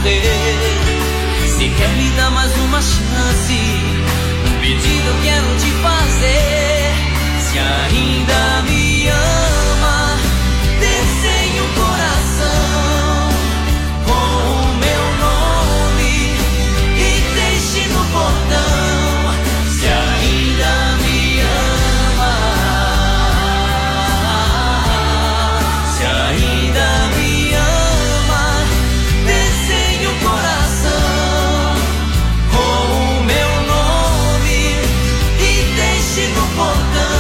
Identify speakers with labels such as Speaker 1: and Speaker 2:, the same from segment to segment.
Speaker 1: morrer. Se quer me dar mais uma chance, um pedido eu quero te fazer. Se ainda me ama, desenhe um coração com o meu nome e deixe no portão. Se ainda me ama, se ainda me ama, desenhe um coração com o meu nome e deixe no portão.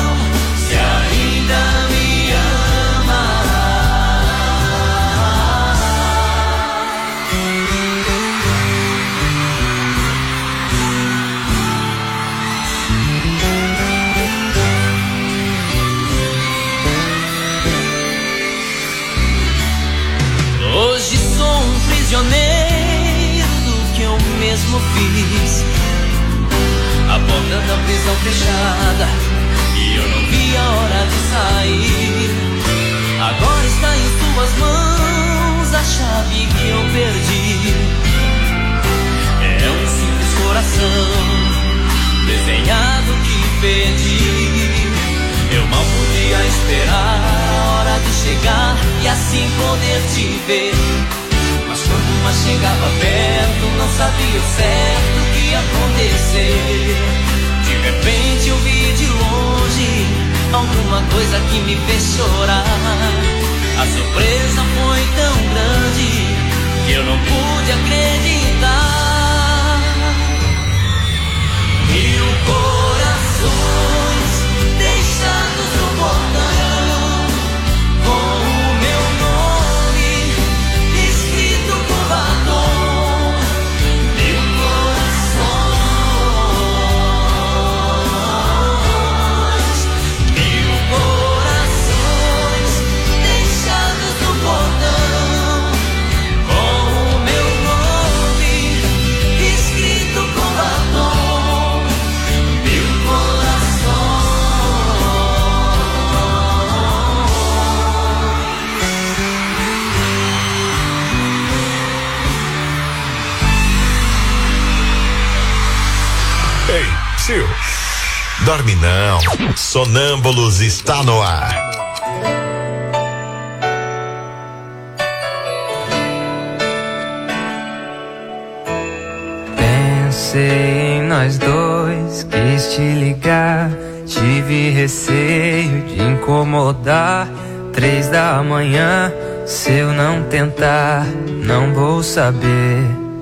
Speaker 1: Hoje sou um prisioneiro do que eu mesmo fiz. A porta da prisão fechada e eu não vi a hora de sair. Agora está em suas mãos a chave que eu perdi. É um simples coração desenhado que perdi. Eu mal podia esperar a hora de chegar e assim poder te ver. Mas quando mais chegava perto, não sabia o certo o que ia acontecer. De repente eu vi de longe alguma coisa que me fez chorar. A surpresa foi tão grande que eu não pude acreditar. 1000 corações deixados no portão, com o meu nome escrito com batom. 1000 corações, 1000 corações deixados no portão, com o meu nome escrito com batom. 1000 corações.
Speaker 2: Ei, tio, dorme não. Sonâmbulos está no ar.
Speaker 3: Pensei em nós dois, quis te ligar. Tive receio de incomodar. 3 da manhã, se eu não tentar, não vou saber.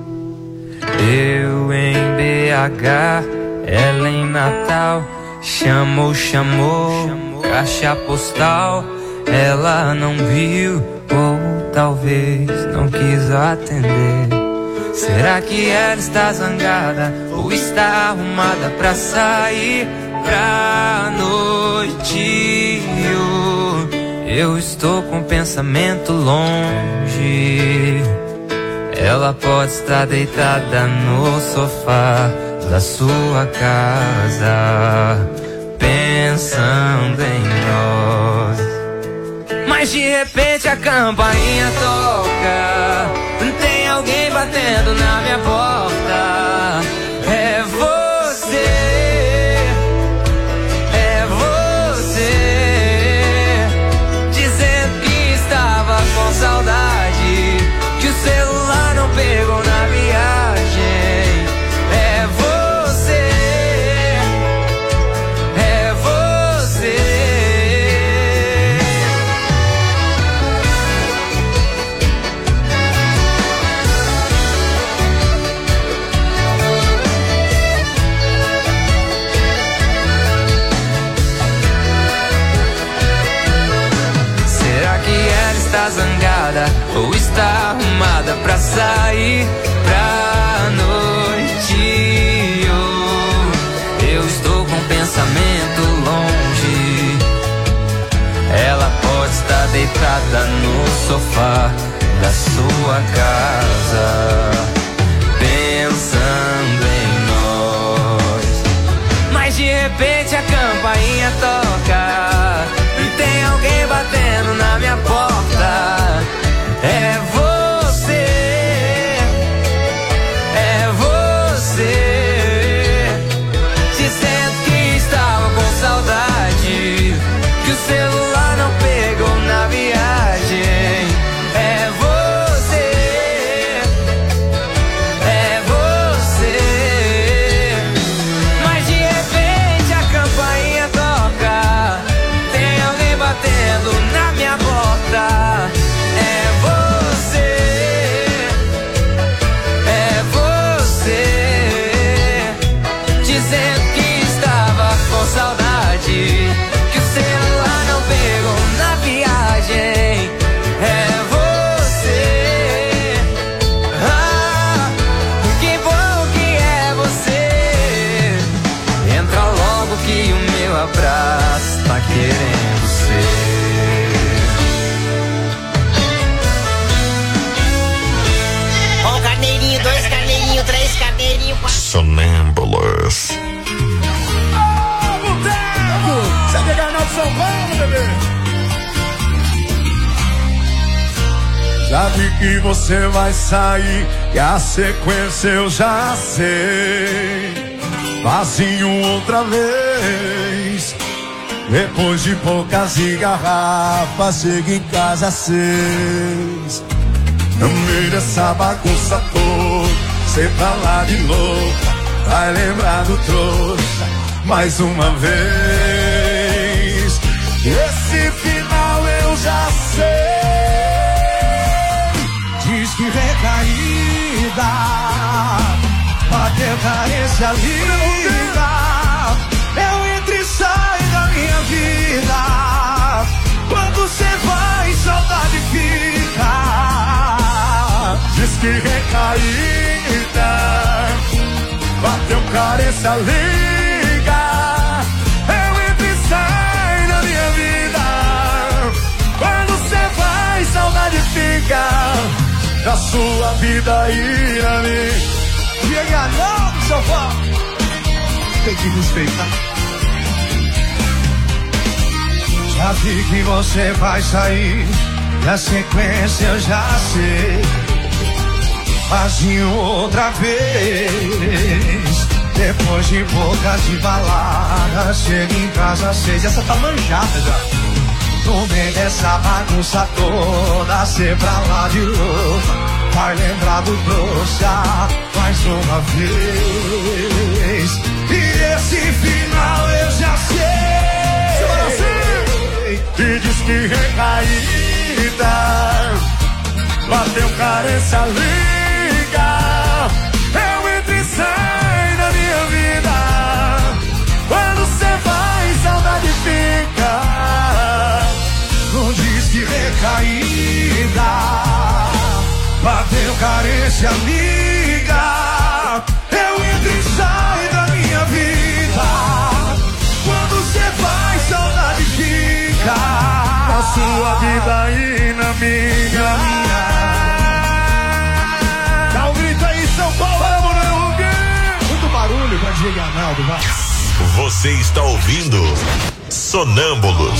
Speaker 3: Eu em BH, ela em Natal. Chamou, caixa postal. Ela não viu, ou talvez não quis atender. Será que ela está zangada ou está arrumada pra sair pra noite? Eu estou com o pensamento longe. Ela pode estar deitada no sofá da sua casa, pensando em nós. Mas de repente a campainha toca, tem alguém batendo na minha porta. É você, é você, dizendo que estava com saudade, que o celular não pegou na viagem. É você, é você. Será que ela está zangada ou está arrumada pra sair pra noite? Eu estou com o pensamento longe. Ela pode estar deitada no sofá da sua casa, pensando em nós. Mas de repente a campainha toca, tem alguém batendo na minha porta. É você,
Speaker 2: Sonâmbulos.
Speaker 4: Boteco! Você quer ganhar de São Paulo, bebê? Já vi que você vai sair e a sequência eu já sei. Vazio outra vez. Depois de poucas garrafas, chego em casa às 6. No meio dessa bagunça toda, cê tá lá de novo. Vai lembrar do trouxa mais uma vez. Esse final eu já sei. Diz que recaída, bateu carência linda. Eu entro e saio da minha vida. Quando cê vai, saudade fica. Diz que recaída, bateu carência liga. Eu entro e saio da minha vida. Quando cê vai, saudade fica. Da sua vida e na minha. Chega não, seu pau. Tem que respeitar. Já vi que você vai sair. Na sequência eu já sei. Vazio outra vez. Depois de bocas de balada, chego em casa às 6. Essa tá manjada já. No meio dessa bagunça toda, cê pra lá de novo. Vai lembrar do trouxa mais uma vez. E esse final eu já sei. E diz que recaída, bateu carência liga. Eu entro e saio da minha vida. Quando cê vai, saudade fica. Não diz que recaída, bateu carência amiga. Eu entro e saio da minha vida. Quando cê vai, saudade fica. Na sua vida e na minha. Dá um grito aí, São Paulo, vamos, muito barulho pra Diego Arnaldo, vai.
Speaker 2: Você está ouvindo Sonâmbulos.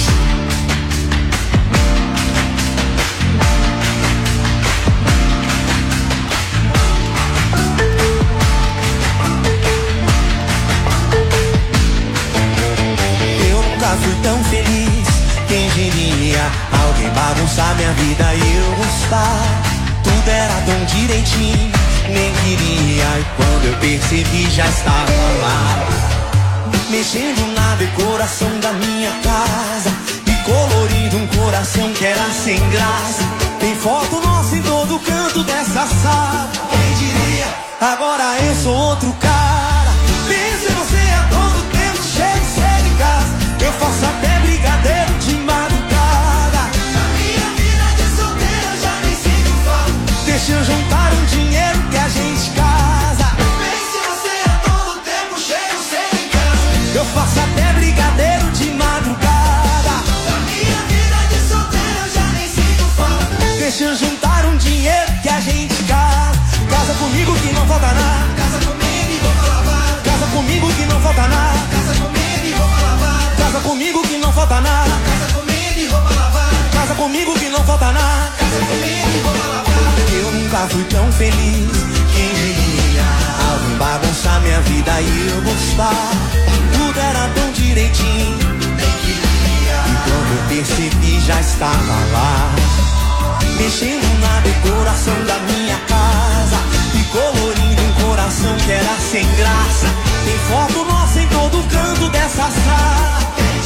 Speaker 5: Fui tão feliz, quem diria? Alguém bagunçar minha vida e eu gostar. Tudo era tão direitinho, nem queria. E quando eu percebi já estava lá, mexendo na decoração da minha casa e colorindo um coração que era sem graça. Tem foto nossa em todo canto dessa sala. Quem diria? Agora eu sou outro cara. Pensa em você a todo tempo, chega cedo em casa. Eu faço até brigadeiro de madrugada. Na minha vida de solteiro eu já nem sinto falta. Deixa eu juntar um dinheiro que a gente casa. Pense você a todo tempo, chego cedo em casa. Eu faço até brigadeiro de madrugada. Na minha vida de solteiro eu já nem sinto falta. Deixa eu juntar um dinheiro que a gente casa. Casa comigo que não falta nada. Casa comigo e roupa lavada. Casa comigo que não falta nada. Casa comigo e roupa lavada. Casa comigo que não falta nada. Casa comigo e roupa lavada. Casa comigo que não falta nada. Casa comigo e roupa lavada. Eu nunca fui tão feliz. Quem diria? Alguém bagunçar minha vida e eu gostar. Tudo era tão direitinho. Nem queria. E quando eu percebi já estava lá, mexendo na decoração da minha casa e colorindo um coração que era sem graça. Tem foto nossa em todo canto dessa sala.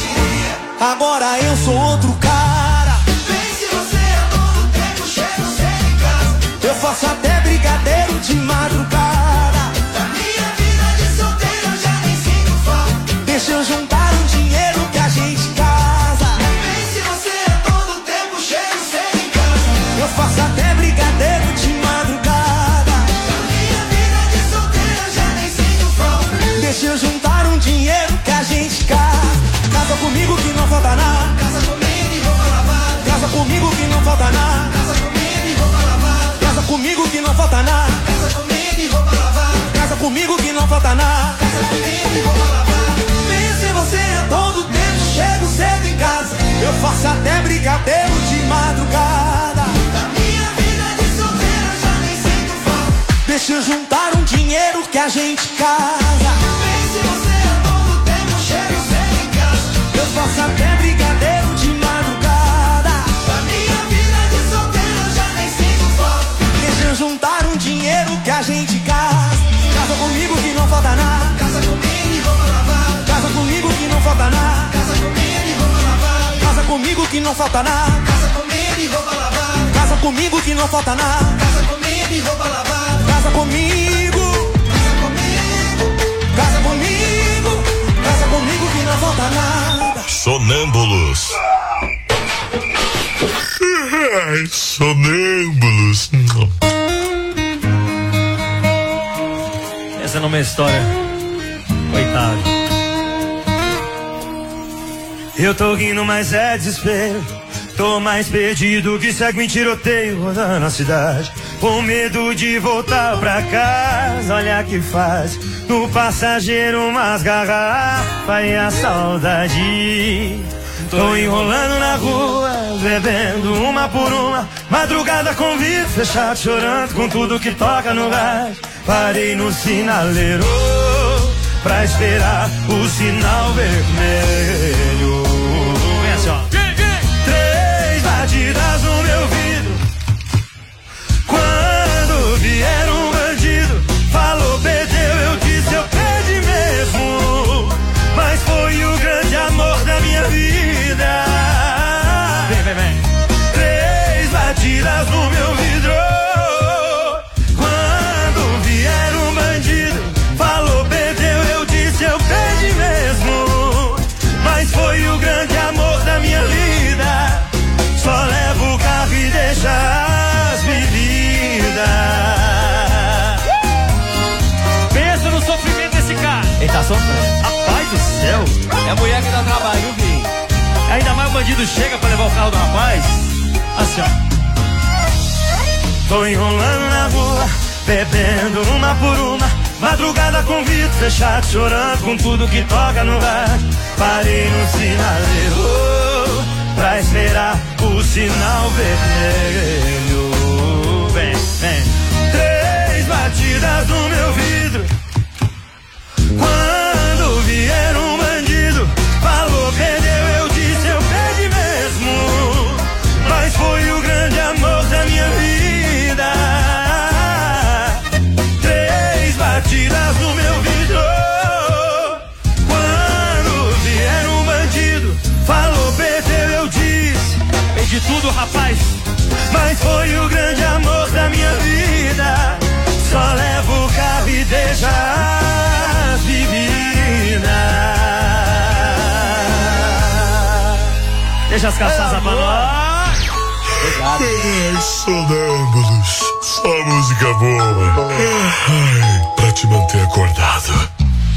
Speaker 5: Agora eu sou outro cara. Pense você a todo tempo, chego cedo em casa. Eu faço até brigadeiro de madrugada. Da minha vida de solteiro eu já nem sinto falta. Deixa eu juntar um dinheiro que a gente casa. Pense você a todo tempo, chego cedo em casa. Eu faço até brigadeiro de madrugada. Da minha vida de solteiro eu já nem sinto falta. Deixa eu juntar um dinheiro que a gente casa. Casa comigo que não falta nada. Casa comigo comigo que não falta nada. Casa comigo e roupa lavada. Pense você é todo tempo, chego cedo em casa. Eu faço até brigadeiro de madrugada. Da minha vida de solteira já nem sinto falta. Deixa eu juntar um dinheiro que a gente casa. Pense você é todo tempo, chego cedo em casa. Eu faço até brigadeiro de madrugada. Da minha vida de solteira já nem sinto falta. Deixa eu juntar um dinheiro que a gente casa. Casa comigo que não falta nada. Casa comigo e roupa lavada. Casa comigo que não falta nada. Casa comigo e roupa lavada. Casa comigo que não falta nada. Casa comigo e roupa lavada. Casa comigo que não falta nada. Casa comigo e roupa lavada. Casa comigo. Casa comigo. Casa comigo. Casa comigo que não falta nada.
Speaker 2: Sonâmbulos. Ai, sonâmbulos.
Speaker 6: Essa não é uma história. Coitado. Eu tô rindo, mas é desespero. Tô mais perdido que segue em tiroteio rodando a cidade. Com medo de voltar pra casa. Olha que faz no passageiro umas garrafas e a saudade. Tô enrolando na rua, bebendo uma por uma. Madrugada com vidro fechado, chorando com tudo que toca no rádio. Parei no sinaleiro pra esperar o sinal vermelho. Vem assim, ó. 3 batidas no meu vidro. Quando vier um bandido, falou, perdeu, eu disse, eu perdi mesmo. Mas foi o grande amor da minha vida. Vem. 3 batidas no meu vidro. Quando vier um bandido, falou, perdeu, eu disse, eu perdi mesmo. Mas foi o grande amor da minha vida. Só levo o carro e deixa as bebidas. Pensa no sofrimento desse cara.
Speaker 5: Ele tá sofrendo.
Speaker 6: Rapaz do céu.
Speaker 5: É a mulher que dá trabalho, viu, filho?
Speaker 6: Ainda mais o bandido chega pra levar o carro do rapaz. Assim, ó. Tô enrolando na rua, bebendo uma por uma. Madrugada com vidro fechado, chorando com tudo que toca no rádio. Parei no sinaleiro pra esperar o sinal vermelho. Vem. 3 batidas no meu vidro. Quando vier um bandido, falou, perdeu, eu disse, eu perdi mesmo. Mas foi o grande amor da minha vida. 3 batidas no meu vidro. Quando vier um bandido, falou, perdeu, eu disse, perdi tudo, rapaz. Mas foi o grande amor da minha vida. Só levo o carro e deixa as bebidas. Deixa as cachaças pra nós.
Speaker 2: Ai, sonâmbulos. Só música boa. Ai, pra te manter acordado.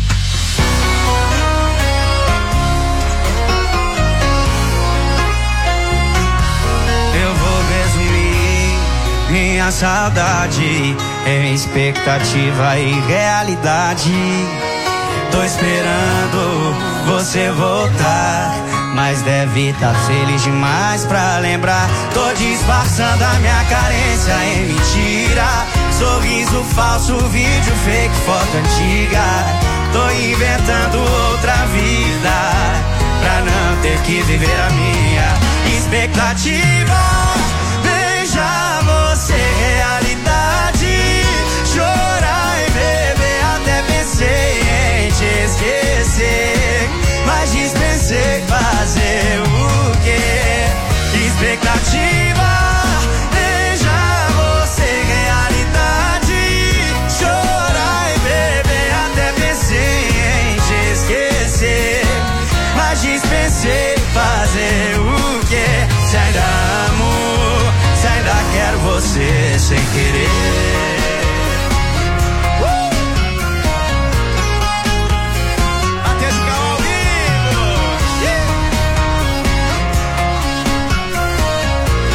Speaker 3: Eu vou resumir minha saudade em expectativa e realidade. Tô esperando você voltar, mas deve estar feliz demais pra lembrar. Tô disfarçando a minha carência em mentira. Sorriso falso, vídeo fake, foto antiga. Tô inventando outra vida pra não ter que viver a minha expectativa. Veja você realidade. Chorar e beber, até pensei em te esquecer, mas dispensei fazer o quê? Expectativa. Veja você realidade. Chorar e beber, até pensei em te esquecer, mas dispensei fazer o quê? Se ainda amo, se ainda quero você sem querer.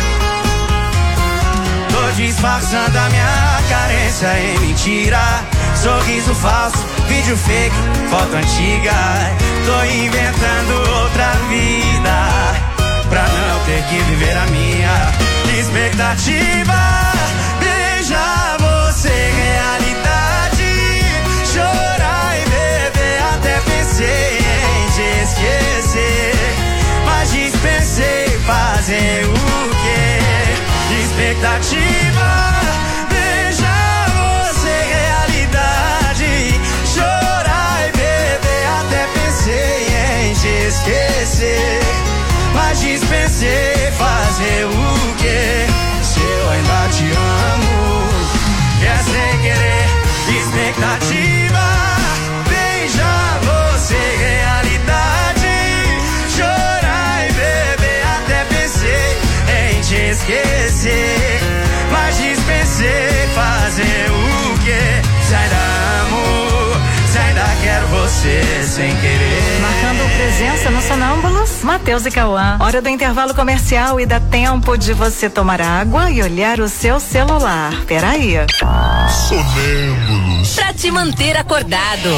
Speaker 3: Disfarçando a minha carência em mentira.
Speaker 5: sorriso falso, vídeo fake, foto antiga. Tô inventando outra vida pra não ter que viver a minha expectativa. Beijar você, realidade. Chorar e beber, até pensei em te esquecer, mas dispensei fazer o quê? Expectativa. Beijar você, realidade. Chorar e beber, até pensei em te esquecer, mas dispensei fazer o quê? Se eu ainda te amo, é sem querer. Expectativa. Beijar você, realidade. Chorar e beber, até pensei em te esquecer, mas dispensei fazer o quê? Se ainda amo, se ainda quero você sem querer.
Speaker 7: Marcando presença no Sonâmbulos, Matheus e Cauã. Hora do intervalo comercial e dá tempo de você tomar água e olhar o seu celular. Peraí.
Speaker 2: Sonâmbulos.
Speaker 8: Pra te manter acordado.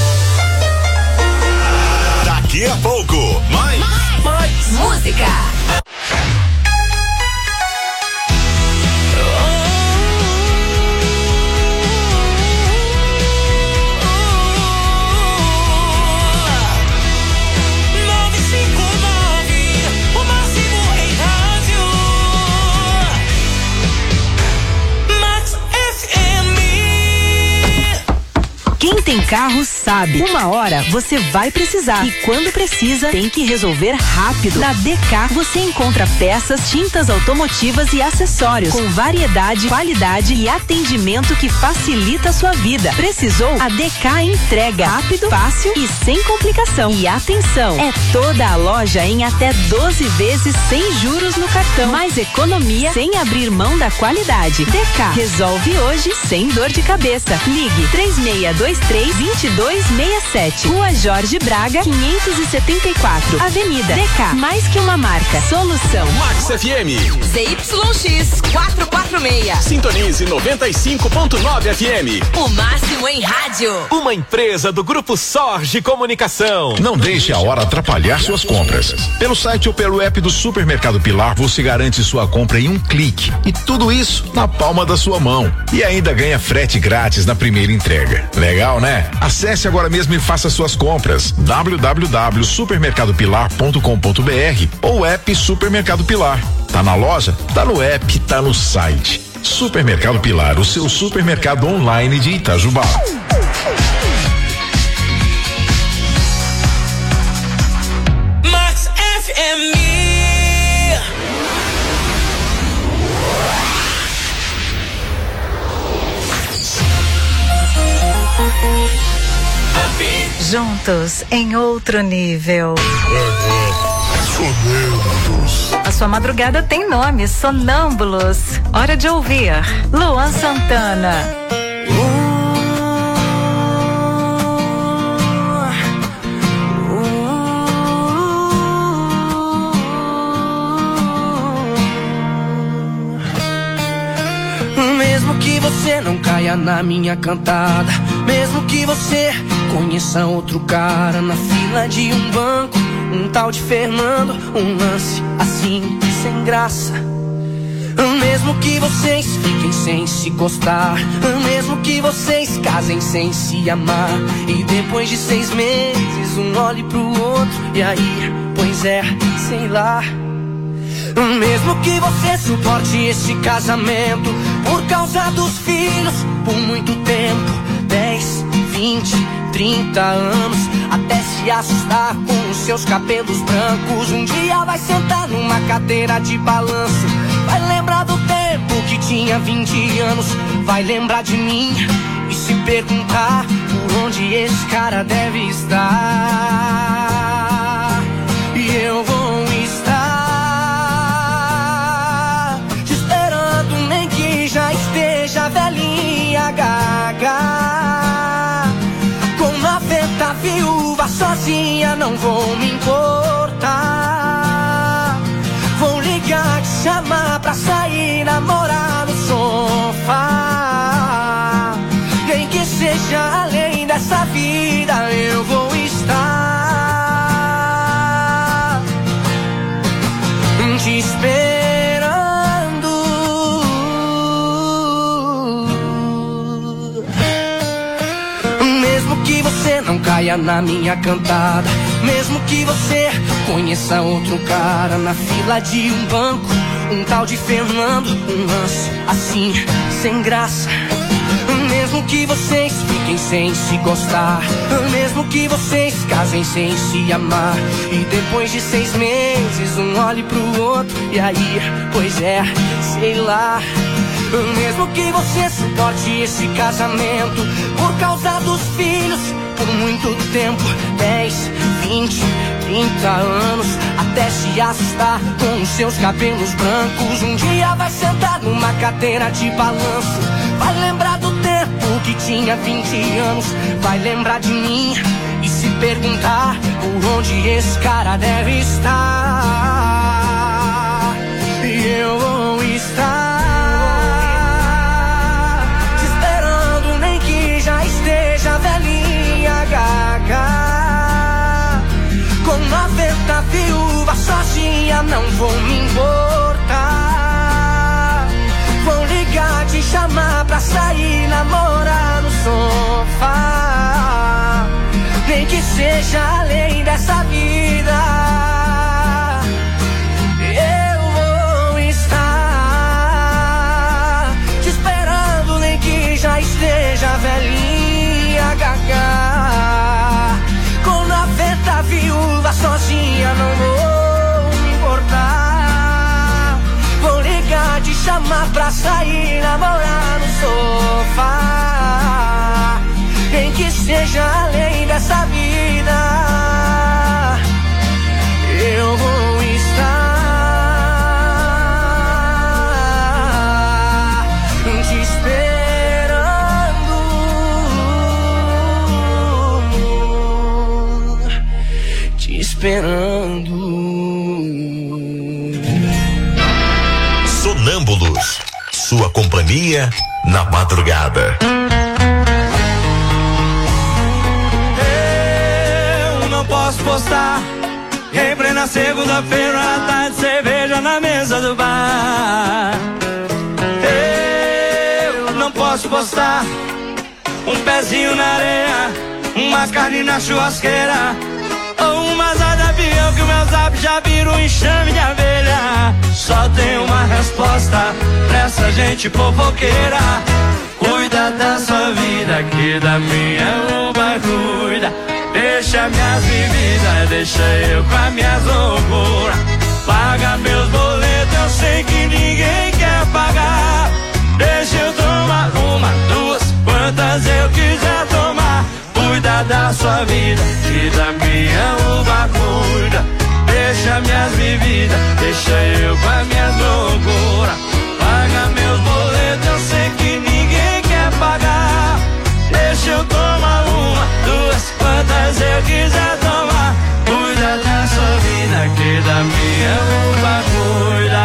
Speaker 2: Daqui a pouco, mais
Speaker 8: música.
Speaker 9: Quem tem carro sabe, uma hora você vai precisar e quando precisa tem que resolver rápido. Na DK você encontra peças, tintas automotivas e acessórios com variedade, qualidade e atendimento que facilita a sua vida. Precisou? A DK entrega rápido, fácil e sem complicação. E atenção, é toda a loja em até 12 vezes sem juros no cartão. Mais economia sem abrir mão da qualidade. DK resolve hoje sem dor de cabeça. Ligue 3623-2267. Rua Jorge Braga, 574. Avenida DK. Mais que uma marca. Solução.
Speaker 10: Max FM.
Speaker 8: ZYX 446.
Speaker 10: Sintonize 95.9 FM.
Speaker 8: O máximo em rádio.
Speaker 10: Uma empresa do Grupo Sorge Comunicação.
Speaker 11: Não deixe a hora atrapalhar suas compras. Pelo site ou pelo app do Supermercado Pilar, você garante sua compra em um clique. E tudo isso na palma da sua mão. E ainda ganha frete grátis na primeira entrega. Legal, né? Acesse agora mesmo e faça suas compras. www.supermercadopilar.com.br ou app Supermercado Pilar. Tá na loja? Tá no app, tá no site. Supermercado Pilar, o seu supermercado online de Itajubá.
Speaker 1: Max FM.
Speaker 7: Juntos em outro nível.
Speaker 2: Sonâmbulos.
Speaker 7: A sua madrugada tem nome, Sonâmbulos. Hora de ouvir Luan Santana.
Speaker 5: Mesmo que você não caia na minha cantada, mesmo que você conheça outro cara na fila de um banco, um tal de Fernando, um lance assim, sem graça. Mesmo que vocês fiquem sem se gostar, mesmo que vocês casem sem se amar, e depois de 6 meses um olhe pro outro, e aí, pois é, sei lá. Mesmo que você suporte esse casamento por causa dos filhos por muito tempo, 10, 20, 30 anos, até se assustar com os seus cabelos brancos, um dia vai sentar numa cadeira de balanço, vai lembrar do tempo que tinha 20 anos, vai lembrar de mim e se perguntar por onde esse cara deve estar. E eu vou já esteja velhinha gaga, com 90 viúva sozinha, não vou me importar. Vou ligar, te chamar pra sair, namorar no sofá, nem que seja
Speaker 12: caia na minha cantada. Mesmo que você conheça outro cara na fila de um banco, um tal de Fernando, um lance assim, sem graça. Mesmo que vocês fiquem sem se gostar, mesmo que vocês casem sem se amar, e depois de 6 meses um olhe pro outro e aí, pois é, sei lá. Mesmo que você suporte esse casamento por causa dos filhos por muito tempo, 10, 20, 30 anos, até se assustar com os seus cabelos brancos. Um dia vai sentar numa cadeira de balanço, vai lembrar do tempo que tinha 20 anos, vai lembrar de mim e se perguntar por onde esse cara deve estar. E eu vou estar te esperando, nem que já esteja velhinha, gaga. Com 90 viúvas sozinha não vou me importar. Vou ligar, te chamar pra sair, namorar no sofá, nem que seja além dessa vida. Eu vou estar te esperando, nem que já esteja velhinha, gaga. Com 90 viúvas sozinha não vou me importar. Vou ligar, te chamar pra sair, namorar no sofá, nem que seja além dessa vida. Eu vou estar te esperando, te esperando.
Speaker 2: Sonâmbulos, sua companhia na madrugada.
Speaker 6: Eu não posso postar em plena segunda-feira à tarde, cerveja na mesa do bar. Eu não posso postar um pezinho na areia, uma carne na churrasqueira, ou uma asa de avião que o meu zap já vira um enxame de abelha. Só tem uma resposta pra essa gente fofoqueira: cuida da sua vida, que da minha uma cuida. Deixa minhas bebidas, deixa eu com as minhas loucuras. Paga meus boletos, eu sei que ninguém quer pagar. Deixa eu tomar uma, duas, quantas eu quiser tomar. Cuida da sua vida, que da minha uva cuida. Deixa minhas bebidas, deixa eu com as minhas loucuras. Paga meus boletos, eu sei que ninguém quer pagar. Deixa eu tomar uma, duas, quantas eu quiser tomar. Cuida da sua vida, que da minha uva cuida.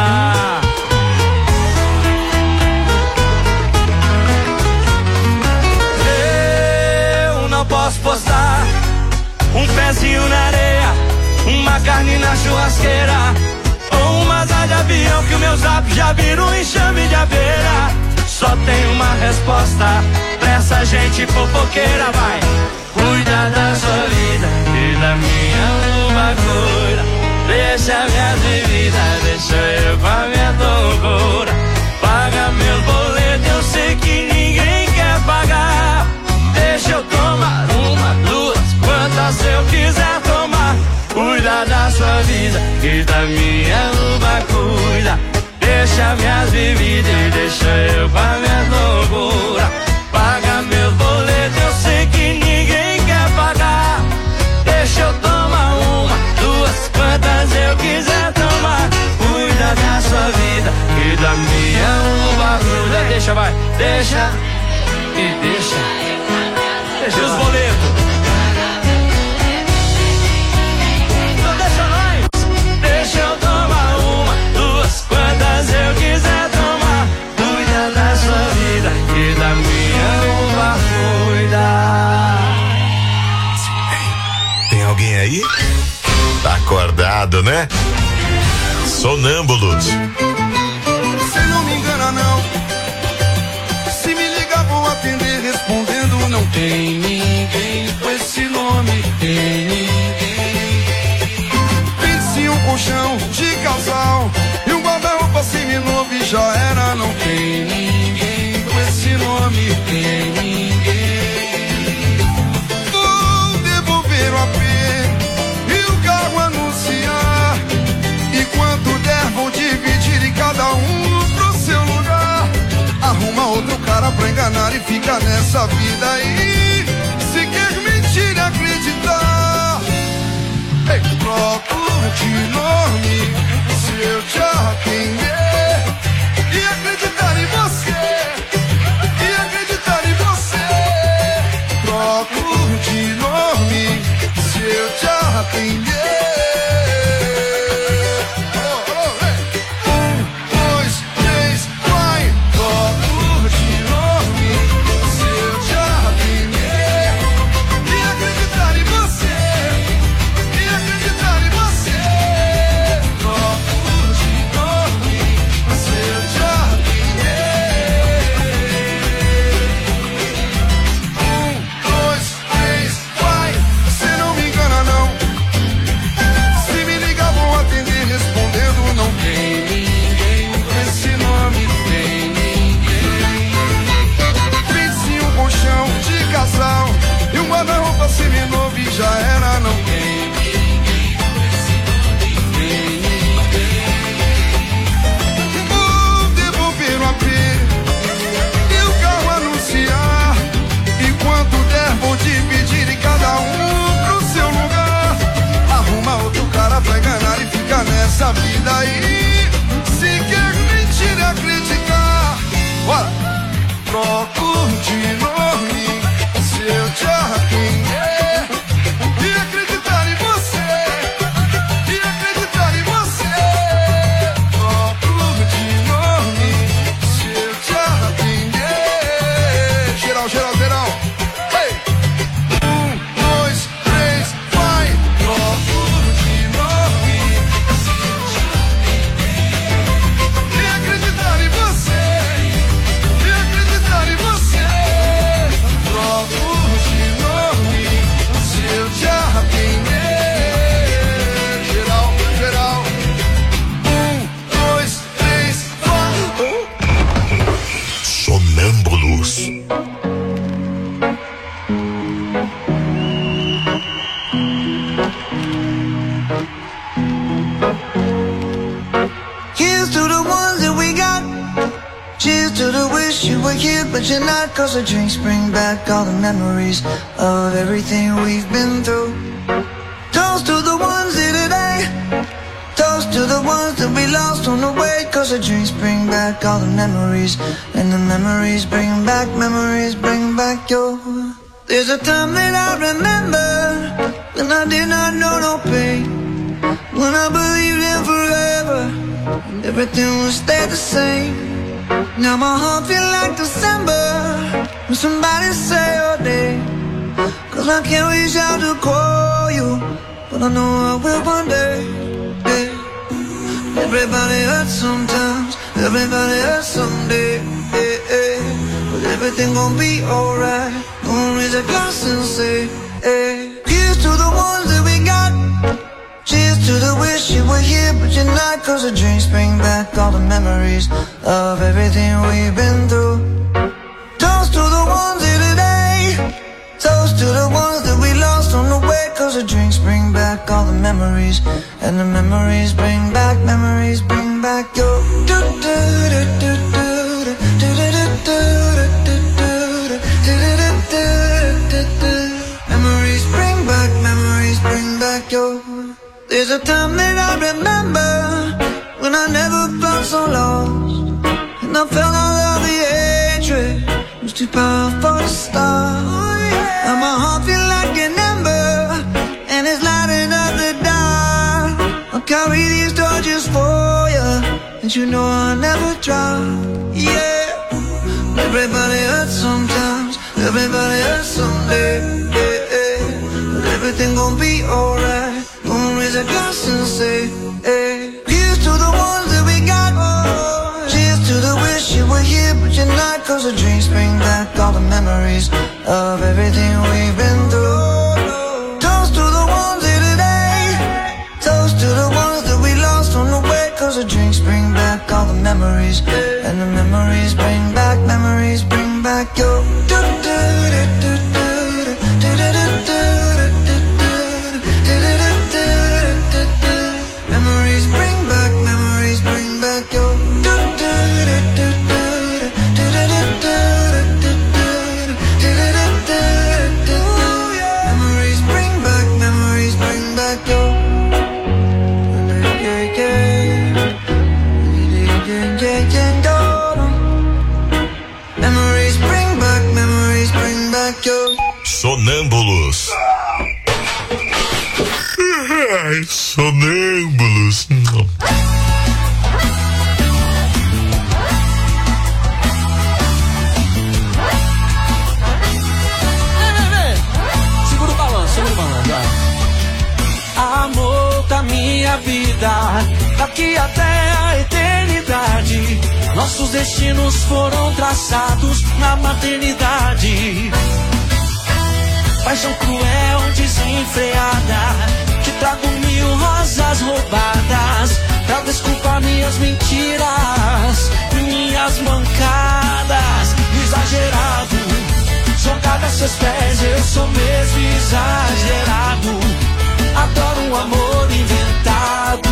Speaker 6: Posso postar um pezinho na areia, uma carne na churrasqueira, ou uma asa de avião que o meu zap já vira um enxame de abelha. Só tem uma resposta pra essa gente fofoqueira, vai. Cuida da sua vida, e da minha uma cura. Deixa minhas bebidas, deixa eu com a minha loucura. Paga meus boletos, eu sei que ninguém quer pagar. Deixa eu tomar uma, duas, quantas eu quiser tomar. Cuida da sua vida e da minha uva cuida. Deixa minhas bebidas e deixa eu com a minha loucura. Paga meus boletos, eu sei que ninguém quer pagar. Deixa eu tomar uma, duas, quantas eu quiser tomar. Cuida da sua vida e da minha uva cuida. Deixa, vai, deixa e deixa. Deixa os boletos. Então deixa nós. Deixa eu tomar uma, duas, quantas eu quiser tomar. Cuida da sua vida e da minha uva cuida.
Speaker 2: Tem alguém aí? Tá acordado, né? Sonâmbulos.
Speaker 4: Se não me engana não, se me ligar vou atender respondendo. Não tem ninguém com esse nome. fica nessa vida aí. Se quer mentir e acreditar, ei, procuro de nome. Se eu te arrepender e acreditar em você, e acreditar em você, procuro de nome. Se eu te arrepender. E um guarda-roupa seminovo e já era, não tem ninguém com esse nome, tem ninguém. Vou devolver o AP e o carro anunciar, e quanto der vou dividir em cada um pro seu lugar. Arruma outro cara pra enganar e fica nessa vida aí. Se quer mentir e acreditar, bora! Procuro de nome. Se eu te arrepender e acreditar em você, e acreditar em você, procuro de nome. Se eu te arrepender. Geral, geral, geral. Hey! 1, 2, 3, vai. Procuro de nome. Se eu te arrepender e acreditar em você, e acreditar em você, procuro. Te arrepender. Geral, geral. 1, 2, 3, 4.
Speaker 2: Sonâmbulos.
Speaker 13: Here's to the ones that we got. Cheers to the wish you were here, but you're not. 'Cause the drinks bring back all the memories of everything we've been through. Toast to the ones here today. Toast to the ones that we lost on the way. 'Cause the drinks bring back all the memories, and the memories bring back your. There's a time that I remember when I did not know no pain, when I believed in forever and everything would stay the same. Now my heart feel like December when somebody say your name. 'Cause I can't reach out to call you, but I know I will one day. Yeah. Everybody hurts sometimes, everybody hurts someday. Yeah, yeah. But everything gon' be alright. Gonna raise a glass and say, hey. Here's to the ones that we got. Cheers to the wish you were here, but you're not. 'Cause the drinks bring back all the memories of everything we've been through. Toast to the ones here today. Toast to the ones that we lost on the way. 'Cause the drinks bring back all the memories, and the memories bring back your. Memories bring back your. There's a time that I remember when I never felt so lost, and I felt all of the hatred was too powerful to stop. And my heart feel like an ember, and it's lighting up the dark. I'll carry these torches for you, and you know I'll never drop. Yeah, everybody hurts sometimes, everybody hurts someday. Yeah, yeah. But everything gon' be alright. Gonna raise a glass and say, hey. Here's to the ones that we got. Cheers to the wish you were here, but you're not. 'Cause the drinks bring back all the memories of everything we've been through. Toast to the ones here today. Toast to the ones that we lost on the way. 'Cause the drinks bring back all the memories, and the memories bring back your. Memories bring back your. like you.
Speaker 2: Sonâmbulos. Ai, sonâmbulos.
Speaker 12: Segura o balanço, amor da minha vida, daqui até a eternidade, nossos destinos foram traçados na maternidade. Paixão cruel, desenfreada, que trago 1000 rosas roubadas pra desculpar minhas mentiras, minhas mancadas. Exagerado, jogado a seus pés, eu sou mesmo exagerado. Adoro um amor inventado.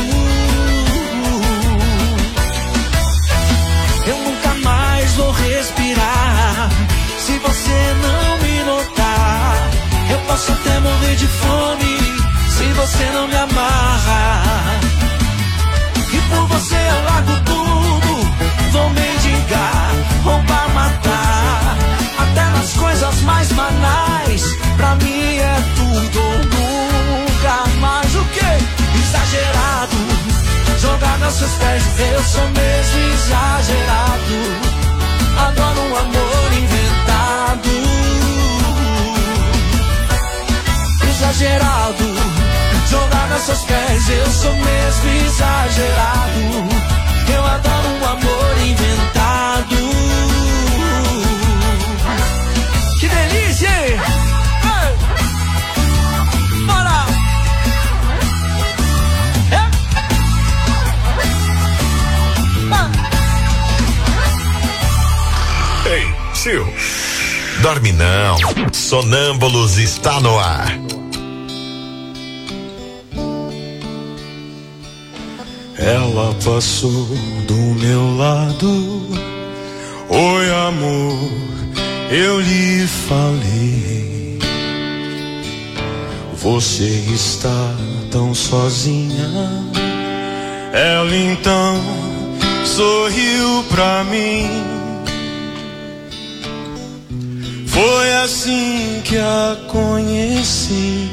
Speaker 12: Eu nunca mais vou respirar se você não me notar. Eu posso até morrer de fome se você não me amarrar. E por você eu largo tudo, vou mendigar, roubar, matar, até nas coisas mais banais. Pra mim é tudo ou nunca mais. O que? Exagerado, jogado aos seus pés, eu sou mesmo exagerado. Adoro um amor inventado. Exagerado, jogado aos seus pés, eu sou mesmo exagerado. Eu adoro um amor inventado. Que delícia, hein? Bora!
Speaker 2: Ei, tio, dorme não. Sonâmbulos está no ar.
Speaker 4: Ela passou do meu lado. Oi, amor, eu lhe falei. Você está tão sozinha. Ela então sorriu pra mim. Foi assim que a conheci.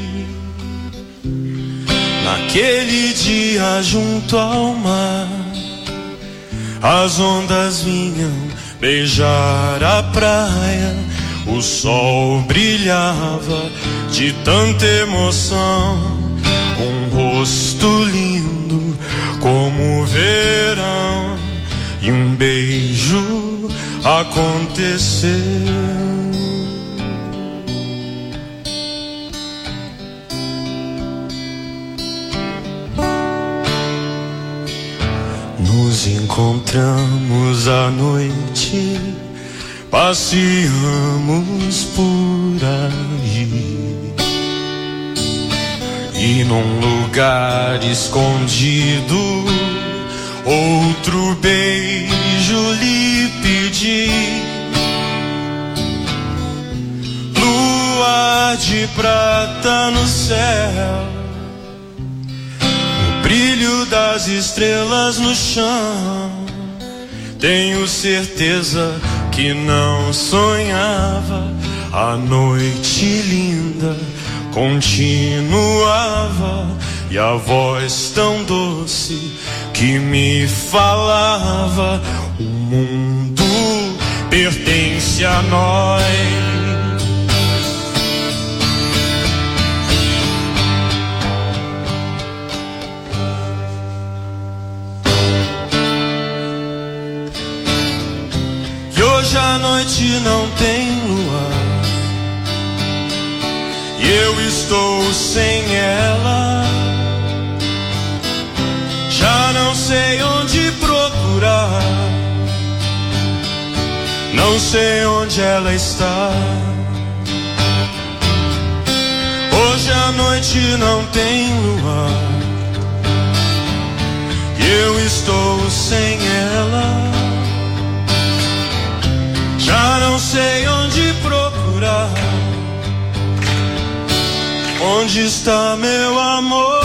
Speaker 4: Naquele dia junto ao mar, as ondas vinham beijar a praia. O sol brilhava de tanta emoção. Um rosto lindo como o verão. E um beijo aconteceu. Nos encontramos à noite, passeamos por aí. E num lugar escondido, outro beijo lhe pedi. Lua de prata no céu, brilho das estrelas no chão. Tenho certeza que não sonhava. A noite linda continuava. E a voz tão doce que me falava: o mundo pertence a nós. Hoje a noite não tem lua e eu estou sem ela. Já não sei onde procurar, não sei onde ela está. Hoje a noite não tem lua e eu estou sem ela. Já não sei onde procurar. Onde está meu amor?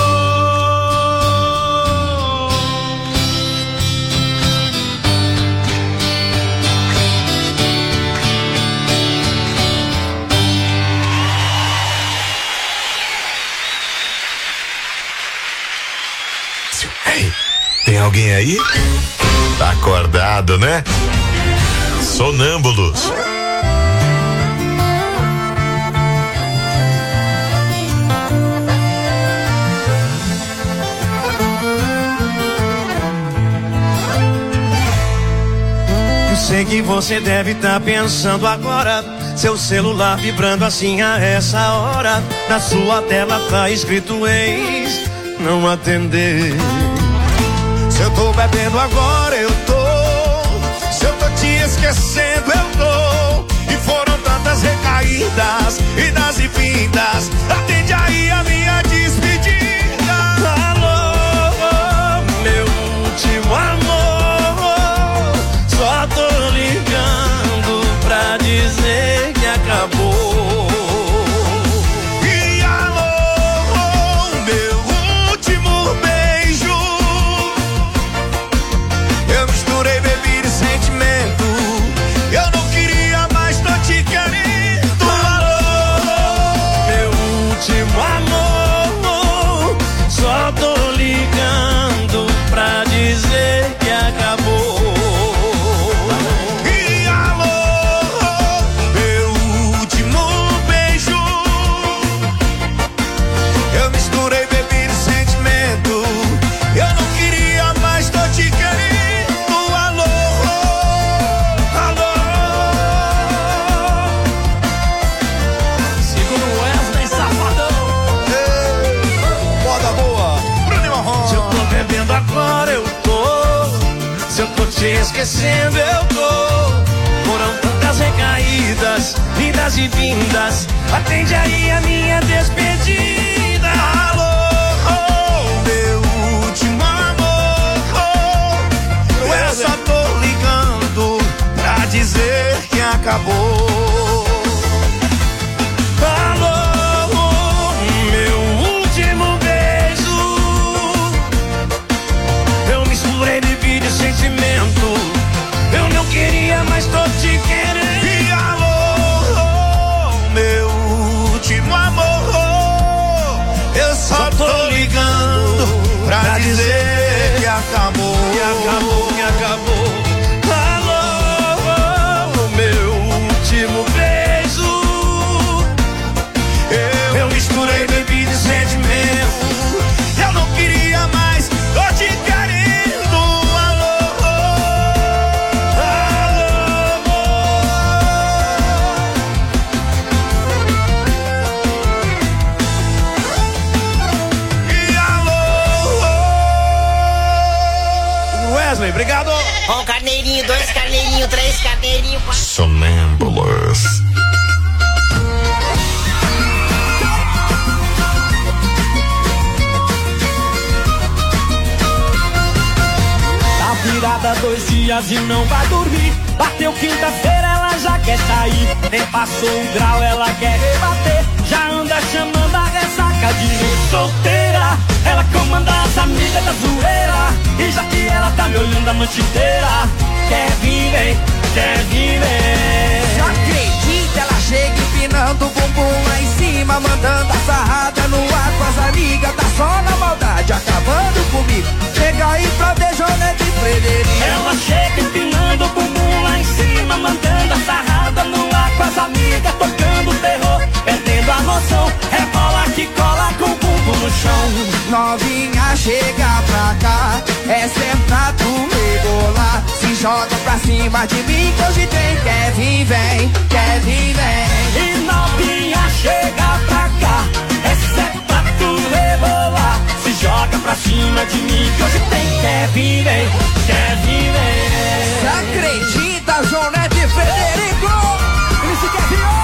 Speaker 2: Ei, tem alguém aí? Tá acordado, né? Sonâmbulos.
Speaker 6: Sei que você deve estar pensando agora, seu celular vibrando assim a essa hora. Na sua tela tá escrito ex, não atender. Se eu tô bebendo agora, eu tô. Se eu tô te esquecendo, eu tô. E foram tantas recaídas, idas e vindas. Atende aí a minha despedida. Alô, meu último amor. Só tô ligando pra dizer que acabou. E alô, meu último beijo. Eu misturei bebida e sentimento. Eu não queria mais, tô te querendo. Alô, meu último amor. Só tô ligando pra dizer que acabou. Esquecendo eu tô. Foram tantas recaídas, vindas e vindas. Atende aí a minha despedida. Alô, meu último amor. Eu só tô ligando pra dizer que acabou. Alô, meu último beijo. Eu misturei bebida e sentimento. Eu não queria, mas tô te querendo. E alô, meu último amor. Eu só tô ligando pra dizer que acabou. Que acabou, que acabou. Alô, meu último beijo. Eu misturei bebida e sentimento. Eu não queria mais, tô te querendo. Obrigado.
Speaker 14: Um carneirinho, 2 carneirinhos, 3 carneirinhos.
Speaker 2: Sonâmbulos.
Speaker 12: Tá virada 2 dias e não vai dormir. Bateu quinta-feira, ela já quer sair. Nem passou um grau, ela quer rebater. Já anda chamando a ressaca de solteira. Ela comanda as amigas da zoeira. E já que ela tá me olhando a noite inteira, quer vir, vem, quer vir, vem.
Speaker 5: Já acredita, ela chega empinando o bumbum lá em cima, mandando a sarrada no ar com as amigas. Tá só na maldade, acabando comigo. Chega aí pra ver Jonete e Frederico.
Speaker 12: Ela chega empinando o bumbum lá em cima, mandando a sarrada no ar com as amigas, tocando terror, perdendo a noção. Rebola que cola com o bumbum no chão.
Speaker 5: Novinha, chega pra cá, é sentar tu rebolar. Se joga pra cima de mim que hoje tem. Quer vir, vem, quer vir, vem.
Speaker 12: E novinha, chega pra cá, é pra tu rebolar. Se joga pra cima de mim que hoje tem. Quer vir, vem, quer vir, vem.
Speaker 5: Você acredita, Jonete e Frederico? Ele se quer vir.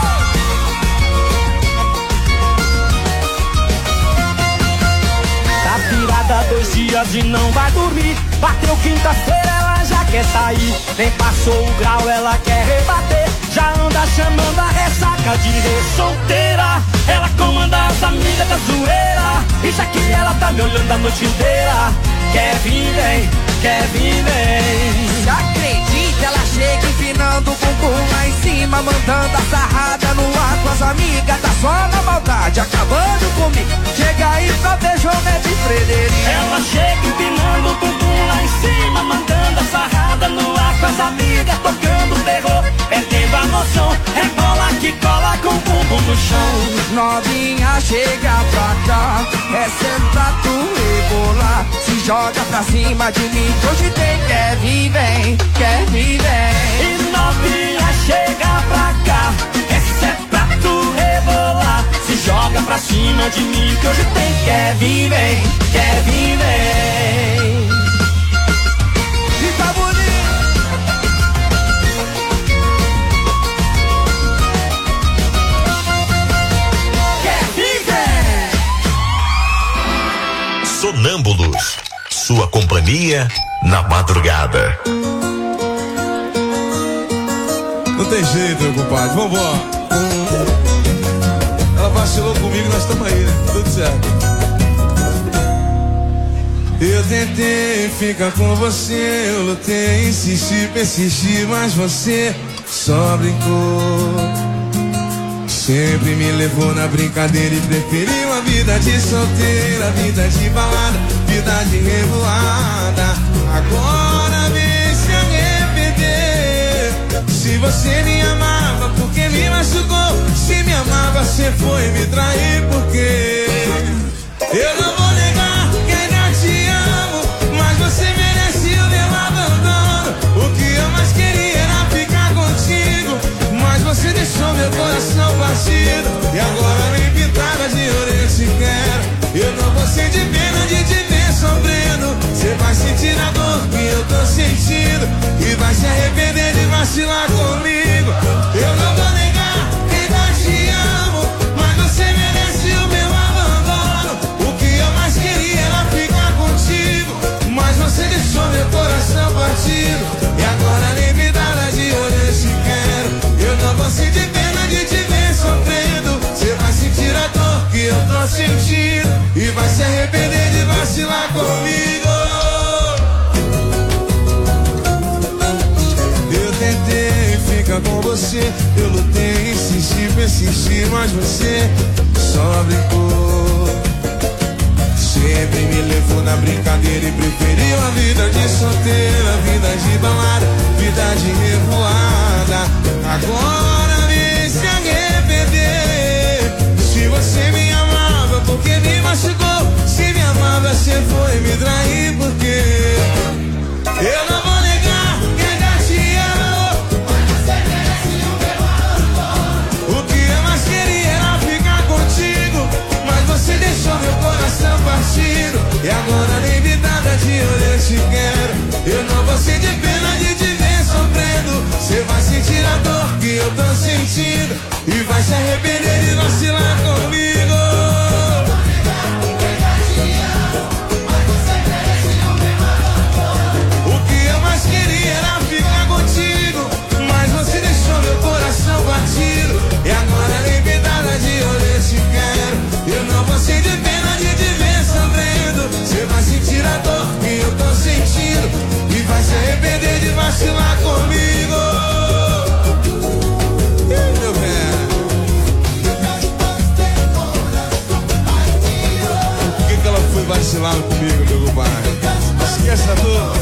Speaker 12: Tá virada 2 dias e não vai dormir. Bateu quinta-feira, ela já quer sair. Nem passou o grau, ela quer rebater. Já anda chamando a ressaca de solteira. Ela comanda as amigas da zoeira. E já que ela tá me olhando a noite inteira, quer vir, vem, quer vir, vem.
Speaker 5: Já acredita, ela chega empinando
Speaker 15: empinando o bumbum lá em cima, mandando a sarrada no ar com as amigas, tá só na maldade, acabando comigo. Chega aí pra ver Joãoneto e Frederico.
Speaker 12: Ela chega empinando o bumbum lá em cima, mandando a sarrada no ar com as amigas, tocando terror, perdendo a noção. Rebola que cola com o bumbum no chão.
Speaker 15: Novinha, chega pra cá, essa é pra tu rebolar. Se joga pra cima de mim, que hoje tem quer vir, vem, quer vir, vem.
Speaker 12: E novinha, chega pra cá, essa é pra tu rebolar. Se joga pra cima de mim, que hoje tem quer vir, vem, quer vir, vem.
Speaker 15: Fica bonito.
Speaker 2: Sonâmbulos, sua companhia na madrugada.
Speaker 4: Não tem jeito, meu compadre, vambora. Ela vacilou comigo, nós estamos aí, né? Tudo certo. Eu tentei ficar com você, eu lutei, insisti, persisti, mas você só brincou. Sempre me levou na brincadeira e preferiu a vida de solteira, vida de balada, vida de revoada. Agora vem se arrepender. Se você me amava, porque me machucou? Se me amava, você foi me trair, porque eu não vou negar que ainda te amo, mas você merece o meu abandono. O que eu mais queria era ficar contigo, mas você deixou meu coração partido. E agora nem pintada de orelha se quero. Eu não vou sentir pena de te ver sofrendo. Você vai sentir a dor que eu tô sentindo e vai se arrepender de vacilar comigo. Eu não vou negar que ainda te amo, mas você merece o meu abandono. O que eu mais queria era ficar contigo, mas você deixou meu coração partido. E agora nem pintada de orelha se quero. Eu não vou sentir pena de te ver sofrendo. Você vai sentir a dor que eu tô sentindo e vai se arrepender de vacilar comigo. Eu tentei ficar com você, eu lutei, insisti, persisti, mas você só brincou. Sempre me levou na brincadeira e preferiu a vida de solteira, vida de balada, vida de revoada. Agora vem se arrepender. Se você me amava, porque me machucou? Se me amava, você foi me trair, porque eu não vou negar que ainda te amo, mas você merece o meu amor. O que eu mais queria era ficar contigo, mas você deixou meu coração partido. E agora nem me nada de olhar te quero. Eu não vou sentir pena de te ver sofrendo. Você vai sentir a dor que eu tô sentindo e vai se arrepender de vacilar comigo. O que eu mais queria era ficar contigo, mas você deixou meu coração partido. E agora nem me nada de olhar te quero. Eu não vou sentir pena de te ver sofrendo. Você vai sentir a dor que eu tô sentindo e vai se arrepender de vacilar comigo. Ei, meu velho. Por que ela foi vacilar comigo, meu compadre? Esquece a dor.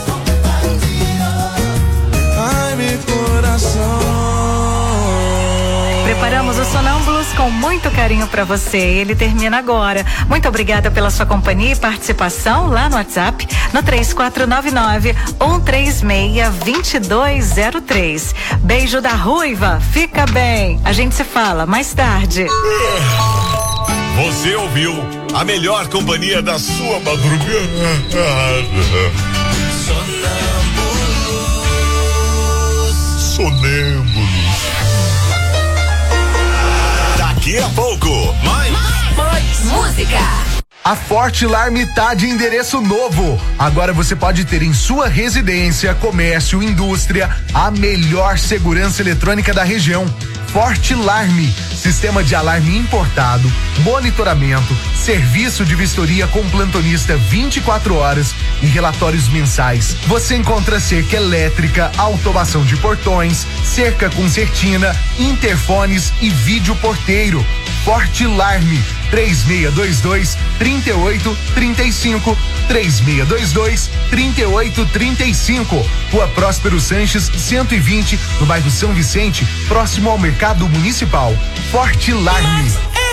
Speaker 4: Ai, meu coração.
Speaker 7: Preparamos o Sonâmbulos com muito carinho pra você. Ele termina agora. Muito obrigada pela sua companhia e participação lá no WhatsApp no 3499-136-2203. Beijo da Ruiva. Fica bem. A gente se fala mais tarde.
Speaker 2: Você ouviu a melhor companhia da sua madrugada. Sonâmbulos. Daqui a pouco, mais
Speaker 8: música.
Speaker 16: A Forte Alarme tá de endereço novo. Agora você pode ter em sua residência, comércio, indústria, a melhor segurança eletrônica da região. Forte Alarme, sistema de alarme importado, monitoramento, serviço de vistoria com plantonista 24 horas e relatórios mensais. Você encontra cerca elétrica, automação de portões, cerca concertina, interfones e vídeo porteiro. Fortilarme 3622-3835, 3622-3835. Rua Próspero Sanches 120, no bairro São Vicente, próximo ao Mercado Municipal. Fortilarme.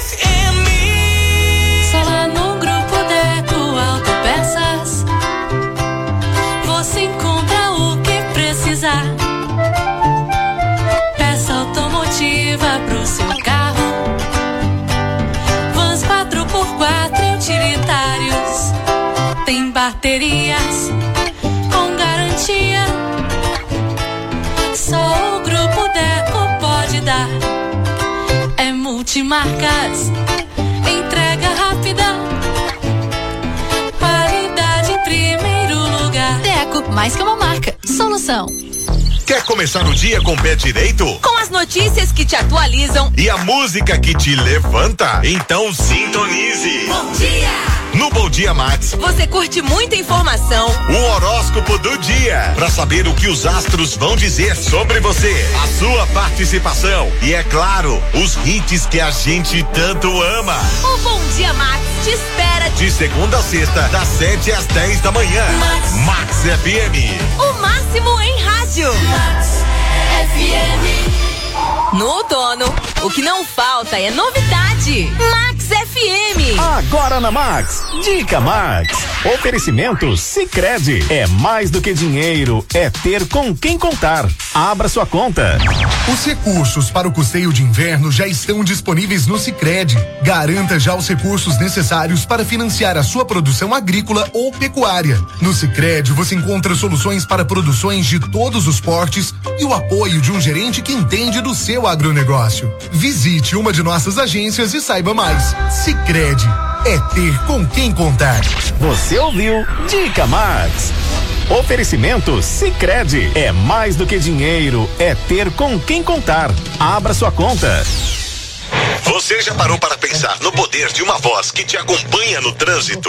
Speaker 17: Só lá no Grupo Deco Autopeças você encontra o que precisar. Peça automotiva pro seu carro, vans 4x4 e utilitários. Tem baterias com garantia, só o Grupo Deco pode dar. É multimarcas, entrega rápida, qualidade em primeiro lugar.
Speaker 8: Deco, mais que uma marca, solução.
Speaker 2: Quer começar o dia com o pé direito?
Speaker 8: Com as notícias que te atualizam
Speaker 2: E a música que te levanta? Então sintonize.
Speaker 8: Bom dia!
Speaker 2: No Bom Dia Max,
Speaker 8: Você curte muita informação.
Speaker 2: o horóscopo do dia. Pra saber o que os astros vão dizer sobre você. A sua participação. E é claro, os hits que a gente tanto ama.
Speaker 8: O Bom Dia Max te espera
Speaker 2: De segunda a sexta, das 7 às 10 da manhã. Max FM.
Speaker 8: o máximo em rádio. Max FM. No outono, o que não falta é novidade. Max FM.
Speaker 18: Agora na Max, Dica Max. Oferecimento Sicredi. É mais do que dinheiro, é ter com quem contar. Abra sua conta.
Speaker 16: Os recursos para o custeio de inverno já estão disponíveis no Sicredi. Garanta já os recursos necessários para financiar a sua produção agrícola ou pecuária. No Sicredi você encontra soluções para produções de todos os portes e o apoio de um gerente que entende do seu agronegócio. Visite uma de nossas agências e saiba mais. Sicredi é ter com quem contar.
Speaker 18: Você ouviu Dica Max. Oferecimento Sicredi. É mais do que dinheiro, é ter com quem contar. Abra sua conta.
Speaker 2: Você já parou para pensar no poder de uma voz que te acompanha no trânsito?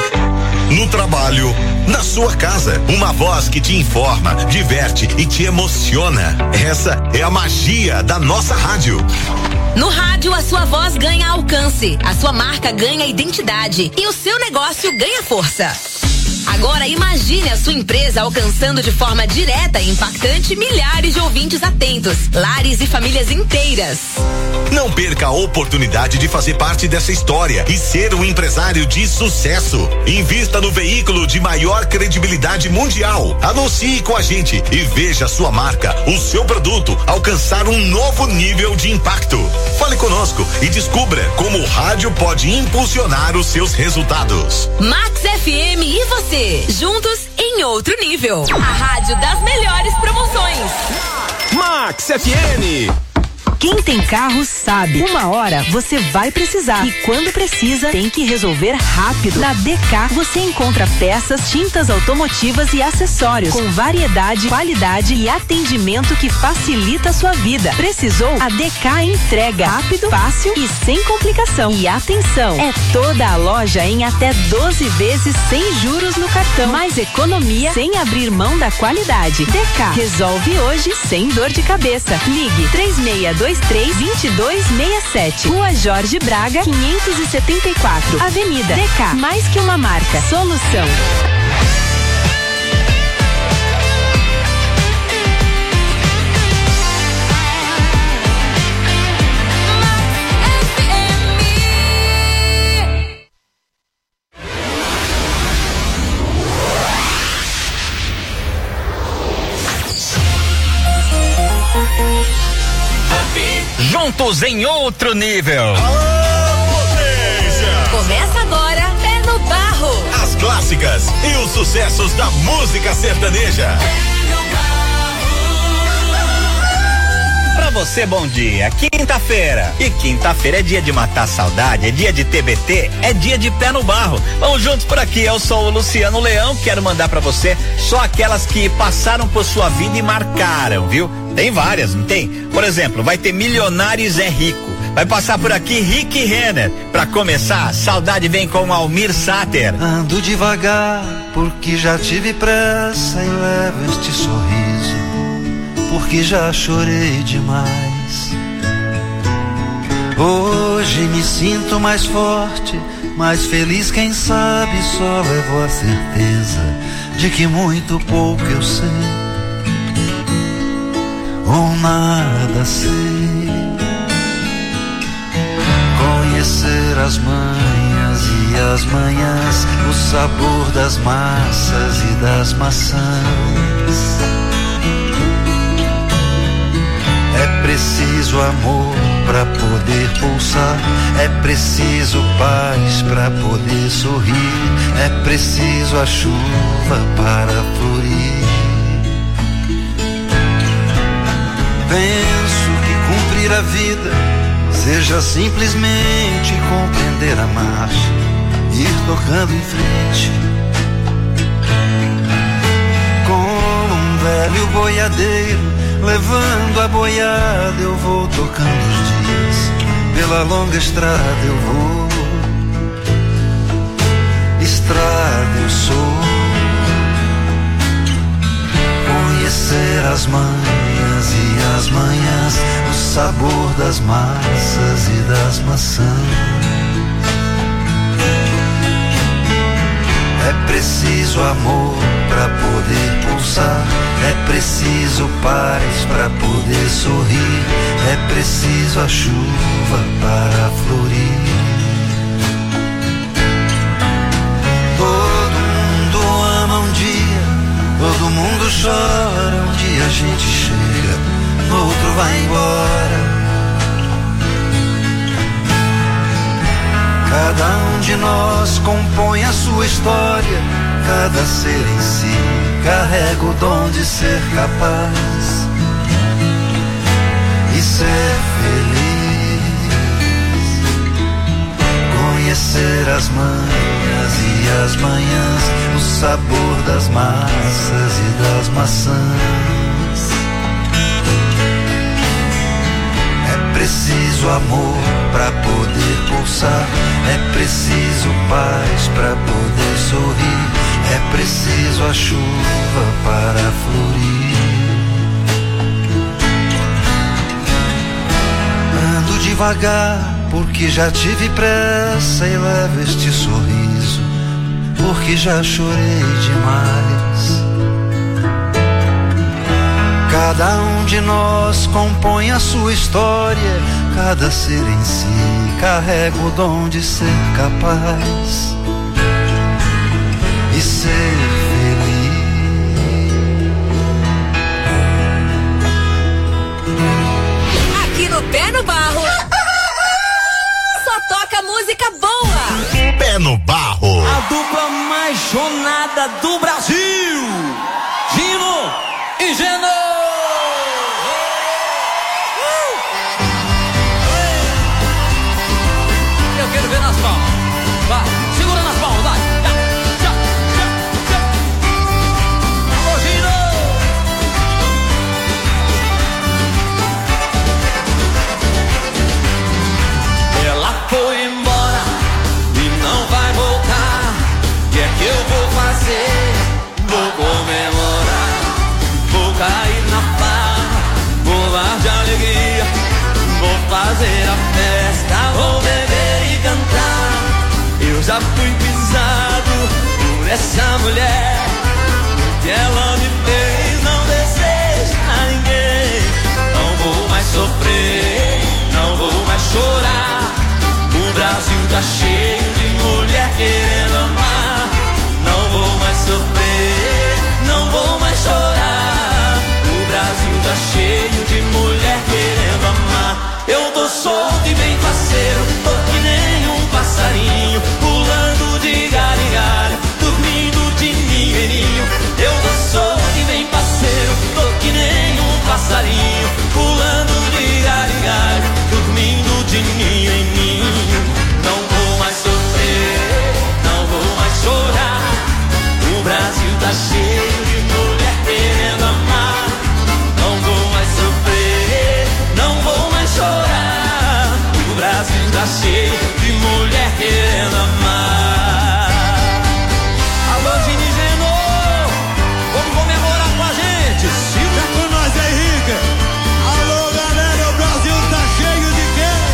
Speaker 2: No trabalho, na sua casa, uma voz que te informa, diverte e te emociona. Essa é a magia da nossa rádio.
Speaker 8: No rádio, a sua voz ganha alcance, a sua marca ganha identidade e o seu negócio ganha força. Agora imagine a sua empresa alcançando de forma direta e impactante milhares de ouvintes atentos, lares e famílias inteiras.
Speaker 2: Não perca a oportunidade de fazer parte dessa história e ser um empresário de sucesso. Invista no veículo de maior credibilidade mundial. Anuncie com a gente e veja a sua marca, o seu produto alcançar um novo nível de impacto. Fale conosco e descubra como o rádio pode impulsionar os seus resultados.
Speaker 8: Max FM e você, juntos em outro nível. A rádio das melhores promoções.
Speaker 10: Max FM.
Speaker 9: Quem tem carro sabe. Uma hora você vai precisar. E quando precisa, tem que resolver rápido. Na DK você encontra peças, tintas automotivas e acessórios com variedade, qualidade e atendimento que facilita a sua vida. Precisou? A DK entrega rápido, fácil e sem complicação. E atenção, é toda a loja em até 12 vezes sem juros no cartão. Mais economia sem abrir mão da qualidade. DK resolve hoje sem dor de cabeça. Ligue 3623-2267. Rua Jorge Braga, 574. Avenida DK. Mais que uma marca. Solução.
Speaker 10: Juntos em outro nível.
Speaker 8: Começa agora, Pé no Barro.
Speaker 2: As clássicas e os sucessos da música sertaneja.
Speaker 19: Pra você, bom dia. Quinta-feira. E quinta-feira é dia de matar saudade, é dia de TBT, é dia de Pé no Barro. Vamos juntos por aqui. Eu sou o Luciano Leão. Quero mandar pra você só aquelas que passaram por sua vida e marcaram, viu? Tem várias, não tem? Por exemplo, vai ter Milionários é Rico. Vai passar por aqui Rick Renner. Pra começar, Saudade vem com Almir Sater.
Speaker 20: Ando devagar porque já tive pressa e levo este sorriso porque já chorei demais. Hoje me sinto mais forte, mais feliz, quem sabe só levo a certeza de que muito pouco eu sei ou nada sei. Conhecer as manhas e as manhãs, o sabor das massas e das maçãs. É preciso amor pra poder pulsar, é preciso paz pra poder sorrir, é preciso a chuva para florir. Penso que cumprir a vida seja simplesmente compreender a marcha, ir tocando em frente. Como um velho boiadeiro, levando a boiada, eu vou tocando os dias. Pela longa estrada eu vou, estrada eu sou. Conhecer as manhas e as manhãs, o sabor das massas e das maçãs. É preciso amor pra poder pulsar, é preciso paz pra poder sorrir, é preciso a chuva para florir. Todo mundo ama um dia, todo mundo chora, um dia a gente chega, no outro vai embora. Cada um de nós compõe a sua história, cada ser em si carrega o dom de ser capaz e ser feliz. Conhecer as manhas e as manhãs, o sabor das massas e das maçãs. É preciso amor pra poder pulsar, é preciso paz pra poder sorrir, é preciso a chuva para florir. Ando devagar porque já tive pressa e levo este sorriso porque já chorei demais. Cada um de nós compõe a sua história, cada ser em si carrega o dom de ser capaz e ser feliz.
Speaker 8: Aqui no Pé no Barro só toca música boa.
Speaker 2: Pé no Barro,
Speaker 12: a dupla mais chonada do Brasil, Gino e Geno. Eu quero ver nas palmas. Vai, segura nas palmas, vai. Alô, Gino! Ela foi embora e não vai voltar. O que é que eu vou fazer? Vou comemorar, vou cair na farra, vou lá de alegria, vou fazer a festa, vou beber e cantar. Eu já fui pisado por essa mulher, o que ela me fez não desejo a ninguém. Não vou mais sofrer, não vou mais chorar. O Brasil tá cheio de mulher querendo amar. Não vou mais sofrer, não vou mais chorar. O Brasil tá cheio de mulher querendo amar. Eu tô solto e bem faceiro, tô que nem um passarinho, pulando de galho em galho, dormindo de mineirinho. Eu tô solto e bem parceiro, tô que nem um passarinho, pulando de galho em galho, dormindo de ninho em ninho. Não vou mais sofrer, não
Speaker 1: tá cheio de mulher querendo amar. Alô, Gini Genô, vamos comemorar com a gente.
Speaker 6: Fica com nós, Henrique. Alô, galera, o Brasil tá cheio de quem?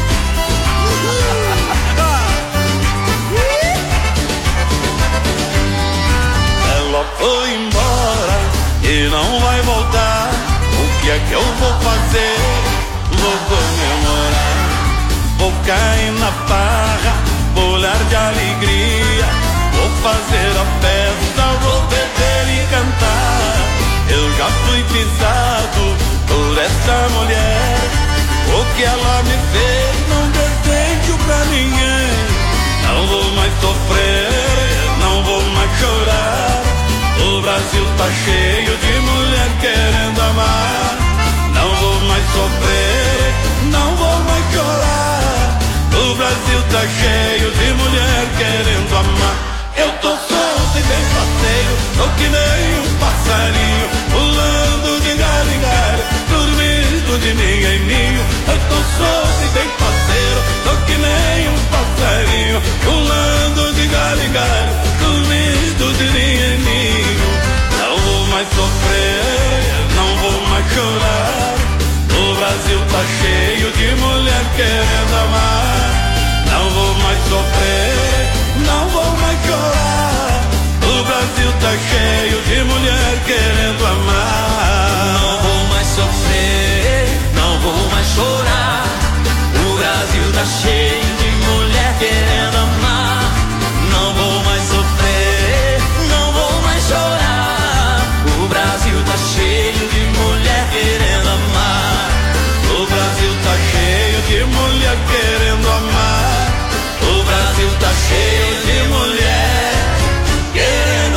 Speaker 20: Ela foi embora e não vai voltar. O que é que eu vou fazer? Vou comemorar, vou cair na farra, vou olhar de alegria, vou fazer a festa, vou beber e cantar. Eu já fui pisado por essa mulher, o que ela me fez não desejo pra ninguém. Não vou mais sofrer, não vou mais chorar. O Brasil tá cheio de mulher querendo amar. Não vou mais sofrer, não vou mais chorar. O Brasil tá cheio de mulher querendo amar. Eu tô solto e bem passeio, tô que nem um passarinho, pulando de galho em galho, dormindo de ninho em ninho. Eu tô solto e bem passeio, tô que nem um passarinho, pulando de galho em galho, dormindo de ninho em ninho. Não vou mais sofrer, não vou mais chorar. O Brasil tá cheio de mulher querendo amar. Não vou mais sofrer, não vou mais chorar. O Brasil tá cheio de mulher querendo amar.
Speaker 1: Não vou mais sofrer, não vou mais chorar. O Brasil tá cheio de mulher querendo amar. Não vou mais sofrer, não vou mais chorar. O Brasil tá cheio de mulher querendo amar. O Brasil tá cheio de mulher querendo amar. O Brasil tá cheio de mulher querendo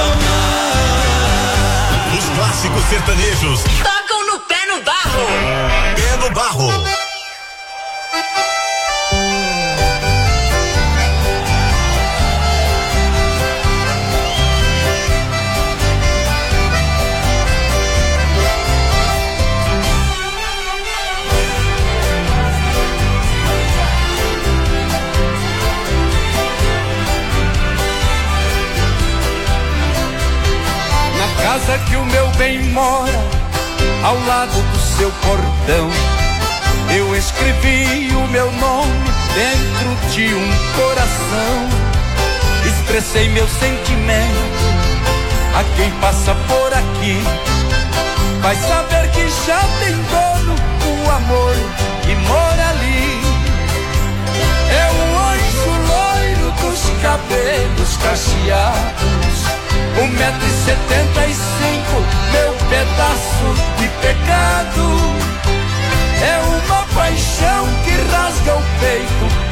Speaker 1: amar.
Speaker 2: Os clássicos sertanejos
Speaker 8: Tocam no pé no barro.
Speaker 2: Pé no barro.
Speaker 15: Casa que o meu bem mora, ao lado do seu portão, eu escrevi o meu nome dentro de um coração. Expressei meu sentimento a quem passa por aqui. Vai saber que já tem dono o amor que mora ali. É o anjo loiro dos cabelos cacheados, 1,75 m, meu pedaço de pecado. É uma paixão que rasga o peito